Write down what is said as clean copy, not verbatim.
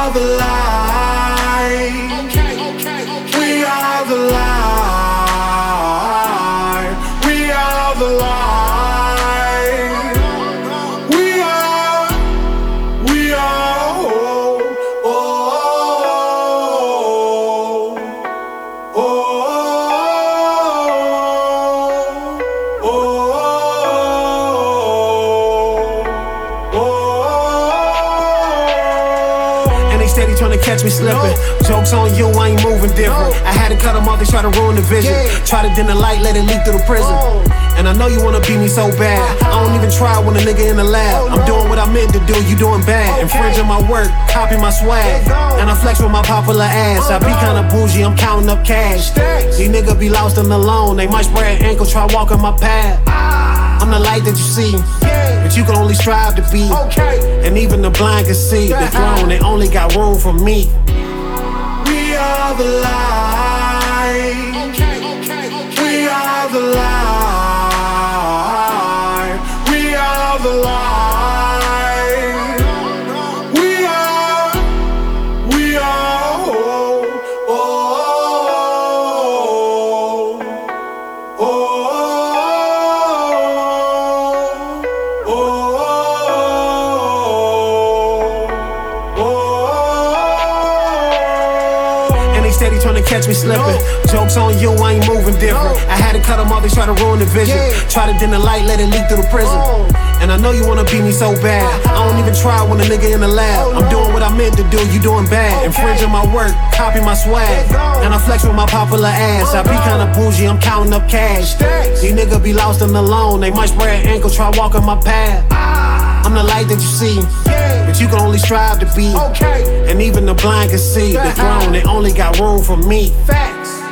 are the light. We are the light. We are the light. We are. Oh, oh, oh, oh, oh, oh. And they steady trying to catch me slipping. Jokes on you, I ain't moving different. I had to cut them off, they try to ruin the vision. Try to dim the light, let it leak through the prison. And I know you wanna beat me so bad. I don't even try when a nigga in the lab. I'm doing what I meant to do, you doing bad. Infringing my work, copy my swag. And I flex with my popular ass. I be kinda bougie, I'm counting up cash. These niggas be lost and alone. They might spread ankle, try walking my path. I'm the light that you see, but you can only strive to be. And even the blind can see the throne, they only got room for me. We are the light. We are the light. We are the light. We are. Oh, oh, oh, oh. And they steady trying to catch me slipping. Jokes on you, I ain't moving different. I had to cut them off, they try to ruin the vision. Try to dim the light, let it leak through the prison. And I know you wanna beat me so bad. I don't even try when a nigga in the lab. I'm doing what I meant to do, you doing bad. Infringing my work, copy my swag. And I flex with my popular ass. I be kinda bougie, I'm counting up cash. These niggas be lost and alone. They might spread ankle, try walking my path. I'm the light that you see, but you can only strive to be. And even the blind can see the throne, they only got room for me. Facts.